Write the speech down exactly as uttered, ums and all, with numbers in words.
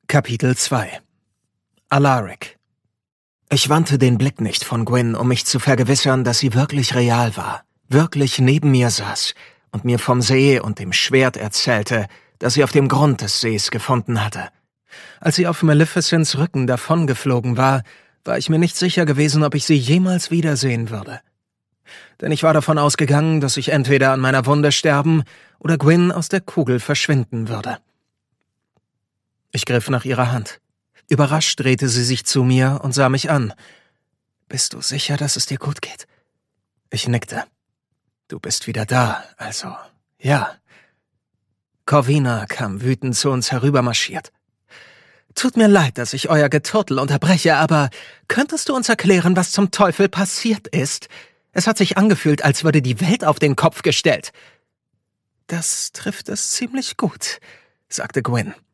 Kapitel zwei. Alaric. Ich wandte den Blick nicht von Gwyn, um mich zu vergewissern, dass sie wirklich real war, wirklich neben mir saß und mir vom See und dem Schwert erzählte, das sie auf dem Grund des Sees gefunden hatte. Als sie auf Maleficents Rücken davongeflogen war, war ich mir nicht sicher gewesen, ob ich sie jemals wiedersehen würde. Denn ich war davon ausgegangen, dass ich entweder an meiner Wunde sterben oder Gwyn aus der Kugel verschwinden würde. Ich griff nach ihrer Hand. Überrascht drehte sie sich zu mir und sah mich an. »Bist du sicher, dass es dir gut geht?« Ich nickte. »Du bist wieder da, also, ja.« Corvina kam wütend zu uns herübermarschiert. »Tut mir leid, dass ich euer Geturtel unterbreche, aber könntest du uns erklären, was zum Teufel passiert ist? Es hat sich angefühlt, als würde die Welt auf den Kopf gestellt.« »Das trifft es ziemlich gut«, sagte Gwyn.